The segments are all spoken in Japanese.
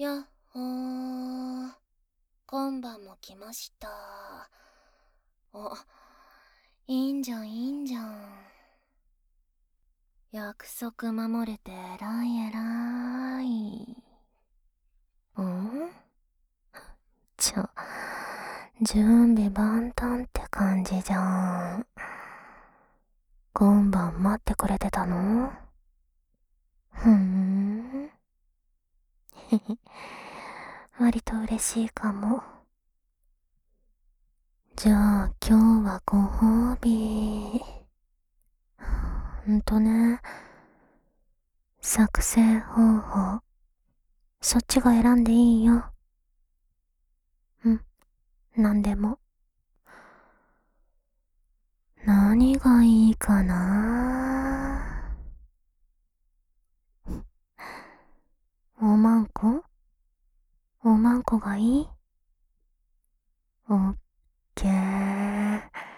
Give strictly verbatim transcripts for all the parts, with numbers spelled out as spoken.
やっほー。今晩も来ました。お、いいんじゃんいいんじゃん。約束守れて偉い偉い。んちょ、準備万端って感じじゃん。今晩待ってくれてたの？ふーん。へへ、割と嬉しいかも。じゃあ今日はご褒美。ほんとね。作成方法、そっちが選んでいいよ。うん、なんでも。何がいいかな。おまんこ？おまんこがいい？オッケー。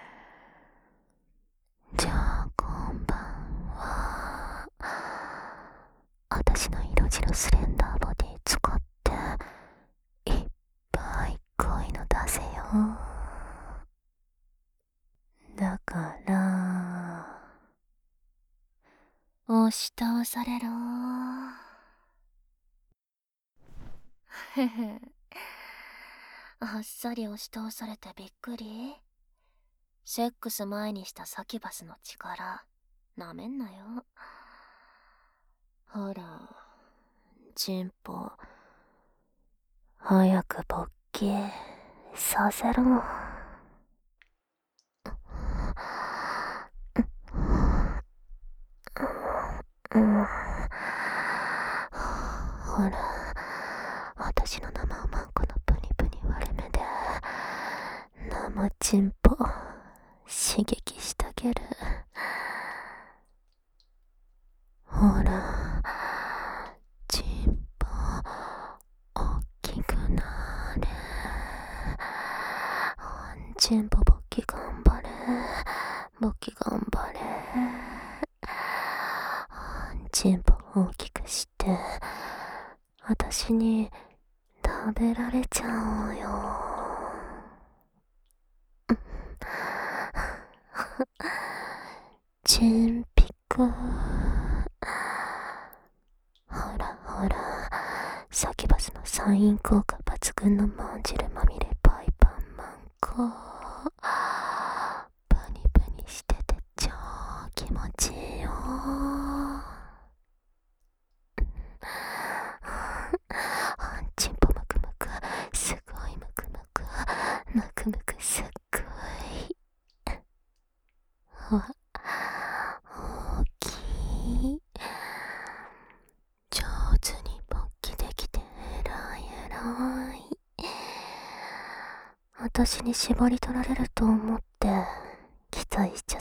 じゃあ今晩は、私の色白スレンダーボディ使って、いっぱい恋の出せよ。だから、押し倒されろ。へへ。あっさり押し倒されてびっくり。セックス前にしたサキュバスの力、なめんなよ。ほら、チンポ、早く勃起させろ。うん、ほら、私の生おまんこのプニプニ割れ目で生チンポ刺激してあげる。ほら、チンポ大きくなれ。チンポ勃起頑張れ、勃起頑張れ。チンポ大きくして私に食べられちゃうよ。チンピク。ほらほら、サキュバスのサイン効果抜群のまんじるまみれパイパンマンコ。プニプニしてて超気持ちいいよ。チンポムクムク、すごいムクムク、ムクムクすっごい。わ、大きい。上手に勃起できて偉い偉い。私に絞り取られると思って期待しちゃった。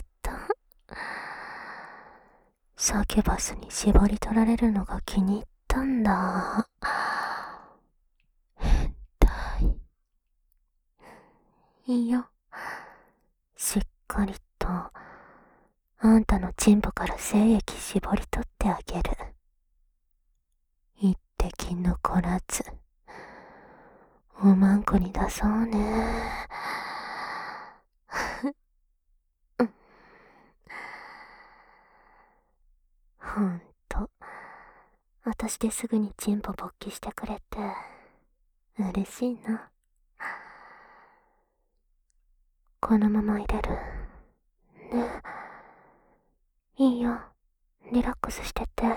サキュバスに絞り取られるのが気に入ったんだ。変態。いいよ、しっかりとあんたのチンポから精液絞り取ってあげる。一滴残らずおまんこに出そうね。ほんと、私ですぐにチンポ勃起してくれて嬉しいな。このまま入れるね。いいよ、リラックスしてて。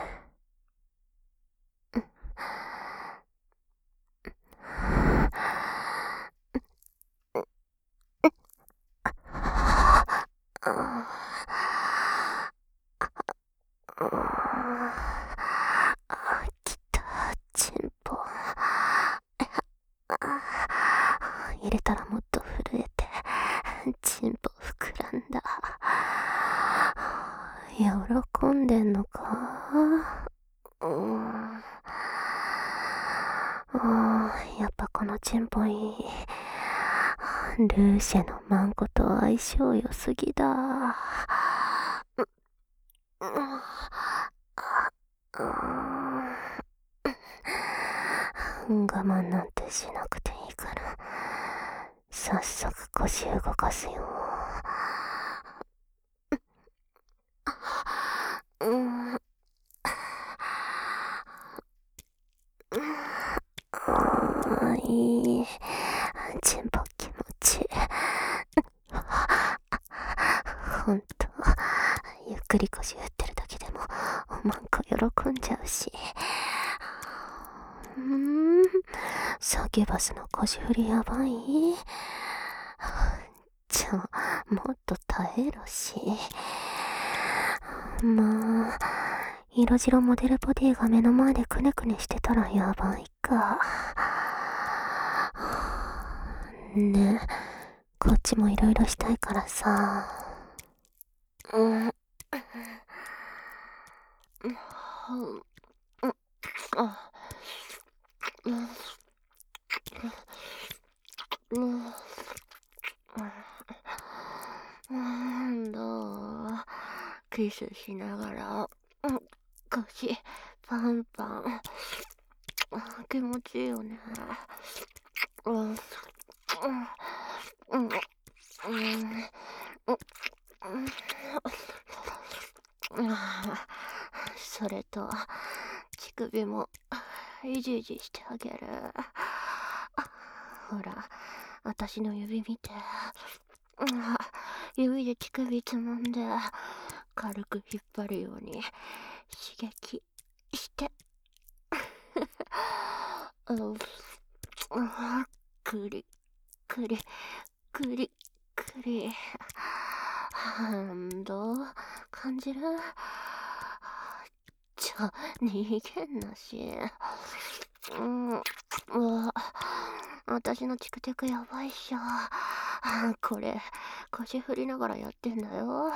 きた、チンポ。入れたらもっと震えてチンポ膨らんだ。喜んでんのか。うん、やっぱこのチンポいい。ルーシェのマンコと相性良すぎだ。 我慢なんてしなくていいから、早速腰動かすよ。うん。あーいい。チンポ気持ちいい。ほんと、ゆっくり腰振ってるだけでもおまんこ喜んじゃうし。うーん、サキュバスの腰振りやばい。ちょ、もっと耐えろし。まあ、色白モデルボディが目の前でくねくねしてたらやばいか。ねえ、こっちもいろいろしたいからさ。うん。うん。あ。うん。うん。うんどうキスしながら、うん、腰パンパン。気持ちいいよね。うん。うん。うん。うん。うん。それと、乳首も、いじいじしてあげる。ほら、私の指見て。指で乳首つまんで、軽く引っ張るように刺激して。くり、くり、くり、くり。どう感じる？ちょ、逃げんなし。うん、うわ、私のチクテクやばいっしょ。これ、腰振りながらやってんだよ。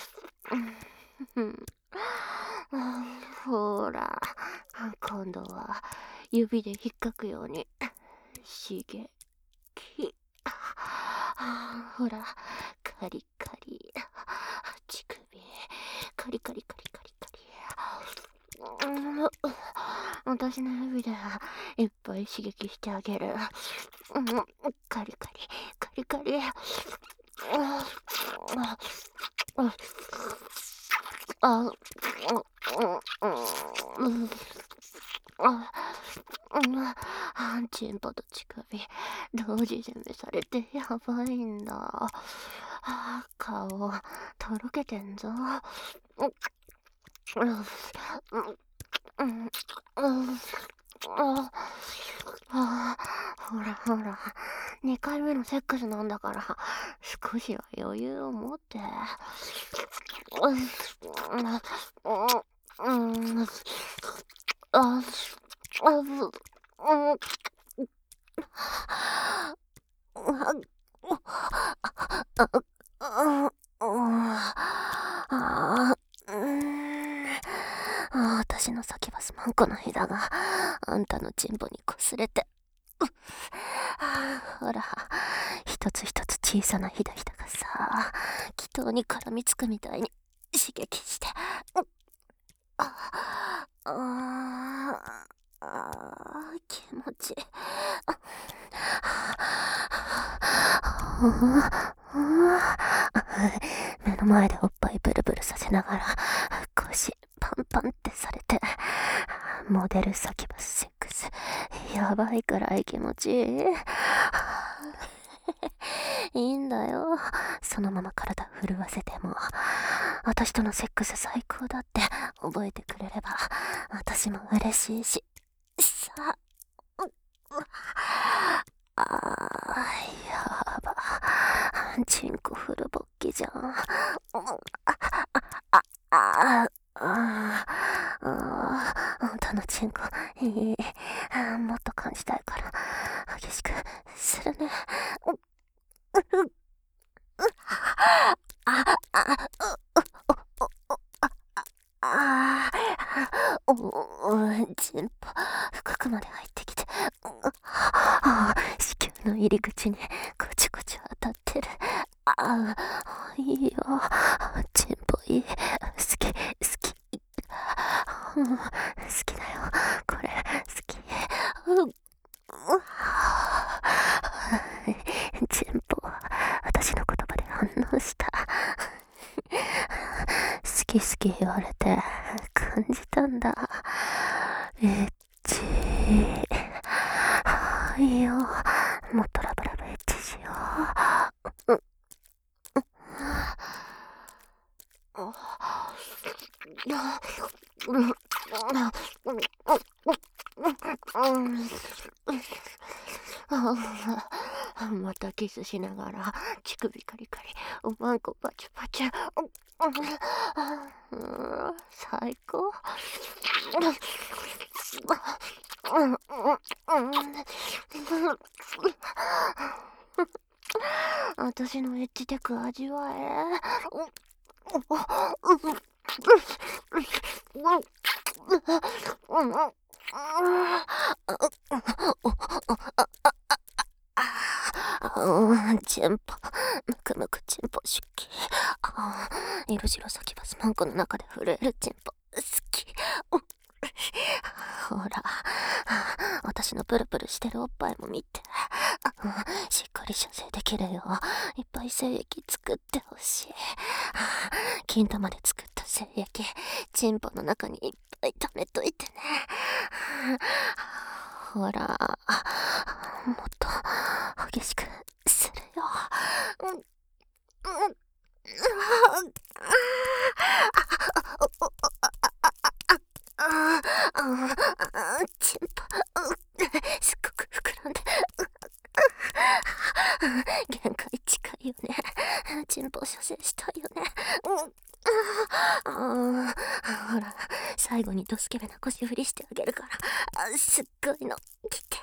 ほら、今度は指で引っかくように刺激。ほら、カリカリ、乳首、カリカリカリカリカリ。私の指でいっぱい刺激してあげる。カリカリ、カリカリ。あ、チンポと乳首同時攻めされてやばいんだ。顔とろけてんぞ。ほらほら、にかいめのセックスなんだから、少しは余裕を持って。私の先はすまんこのひだがあんたのチンポに擦れて、ほら、一つ一つ小さなひだひだがさ、気筒に絡みつくみたいに刺激して、あああ、気持ちいい。目の前でおっぱいブルブルさせながら腰パンパンってされて、モデルサキュバスセックスやばいくらい気持ちいい。いいんだよ、そのまま体震わせても。私とのセックス最高だって覚えてくれれば私も嬉しいしさあ。あー、やば、チンコフルボッキじゃん。あああああんたのチンコいい、もっと感じたいから激しくするね。あああおお、チンポ深くまで入ってきて、子宮の入り口にこちこち当たってる。ああ、いいよ、チンポいい、好き好き、うん、好きだよこれ、好き。 き好き言われて感じたんだ。エッチー。いいよ。もっとラブラブエッチしよう。うんまたキスしながら乳首カリカリ、おまんこパチュパチュ、最高。私のエッジテク味わえ。チンポ、むくむくチンポ出気。色白先バスマンコの中で震えるチンポ好き。ほら、私のプルプルしてるおっぱいも見て。しっかり射精できるよういっぱい精液作ってほしい。金玉で作った精液、チンポの中にいっぱい溜めといてね。ほら、もっと激しくするよ。うんうんチンポすっごく膨らんで限界近いよね。チンポ射精したいよね。ほら、最後にドスケベな腰振りしてあげるから、すっごいの来て。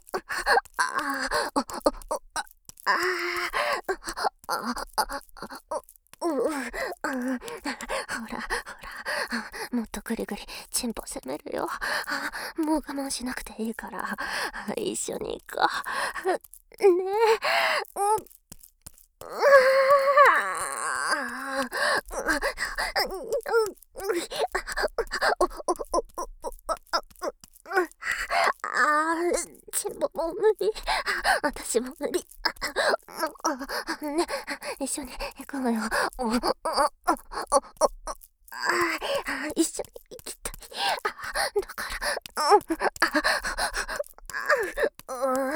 ほらほら、もっとぐりぐりチンポ攻めるよ。もう我慢しなくていいから一緒に行こうねえ。うんあー、チンポもう無理。私も無理。ね、一緒に行こうよ。一緒に行きたい。だから、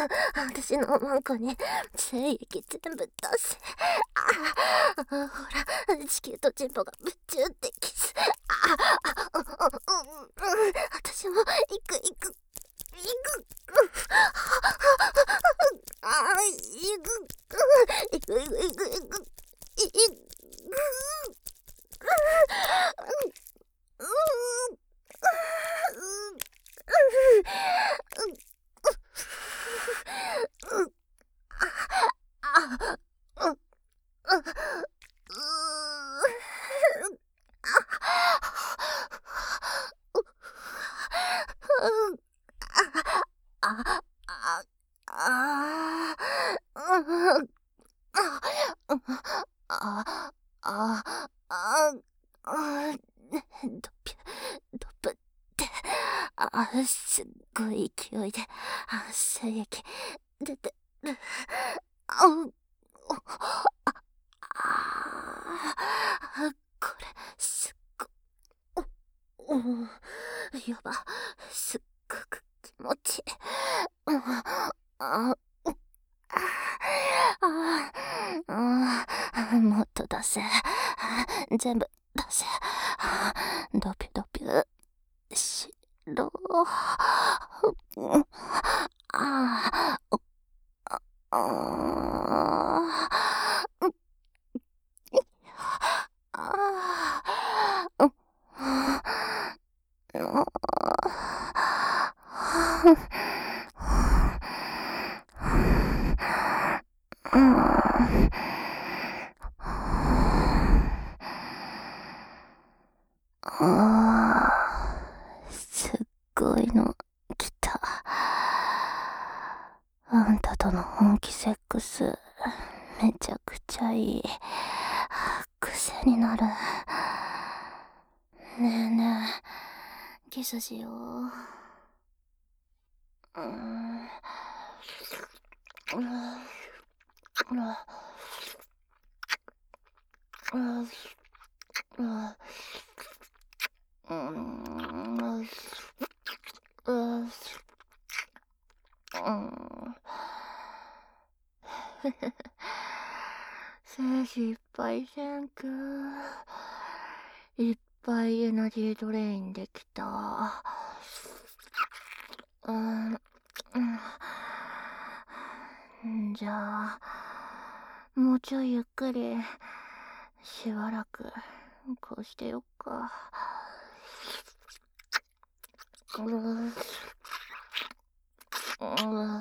私のマンコに精液全部出せ。ほら、地球とチンポがぶっちゅうってキス。私も行く行く。いくああ、いくいくいくいくいくいくあああああああドピュドプってあすっごい勢いで精液出てる。ああこれすっごおやばすっごく気持ちいい。ああもっと出せ。全部出せ。ドピュドピュしろ。ああすっごいの来た。あんたとの本気セックスめちゃくちゃいい。癖になる。ねえねえ、キスしよう。うん。うん。 うーうん。精子いっぱいせんく。いっぱいエナジードレインできた。うん。うん、じゃあ、もうちょいゆっくり、しばらく、こうしてよっか。うう